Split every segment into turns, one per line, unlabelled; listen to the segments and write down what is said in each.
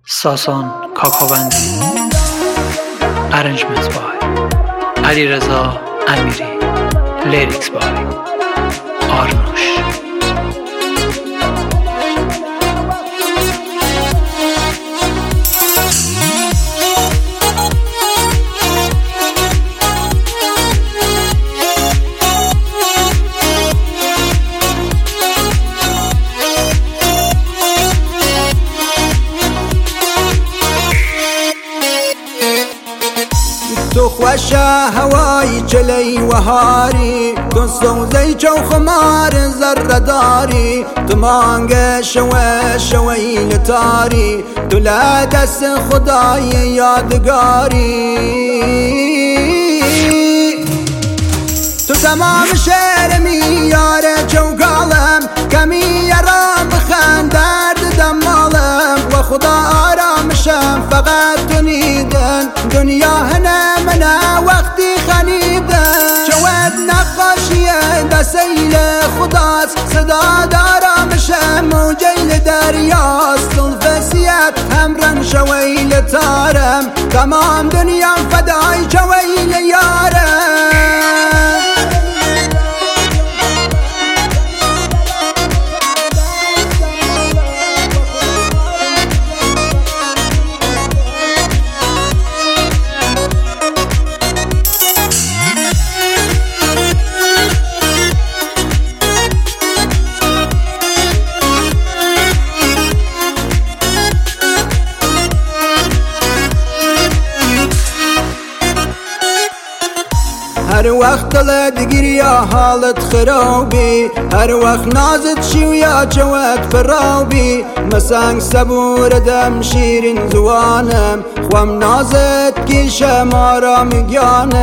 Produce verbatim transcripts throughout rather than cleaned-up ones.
ساسان کاکاوندی. Arrangements by علیرضا امیری. Lyrics by آرنوش.
تو خوش هوای چلی و هاری، تو سوزی چو خمار ذره داری، تو مانگ شوه شوی لتاری، تو لدست خدای یادگاری. تو تمام شعر میار چوگالم، کمی رام بخند درد دمالم، و خدا آرامشم فقط تو نیدن، دنیا هنه منا وقتی خنیدن. جواد نقاشیه دسیل خداست، صدا دارامشم موجیل دریاست، طلفسیت همرن شویل تارم، تمام دنیا فدای جویل یارم. هر وقت لدگیر یا حالت خرابی، هر وقت نازت شیو یا جوات فرابی، مسنگ صبور دم شیرین زوانم، خوام نازت گیشه مارا میگانم.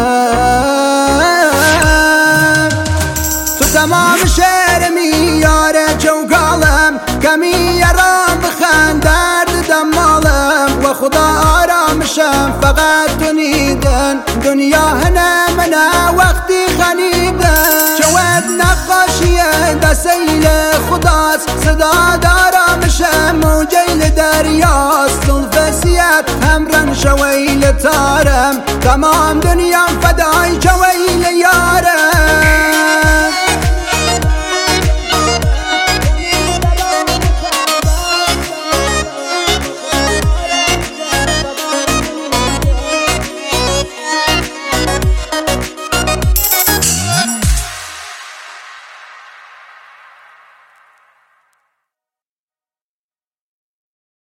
تو تمام شعر میاره چوگالم، کمی رام بخند درد دمالم، و خدا آرامشم فقط تو نیدن، دنیا هنه منا وقتی خنیدن. جواد نقاشیه دسیل خداست، صدا دارامشم موجیل دریاست، طلفسیت همرن شویل تارم، تمام دنیا فدای جویل یارم.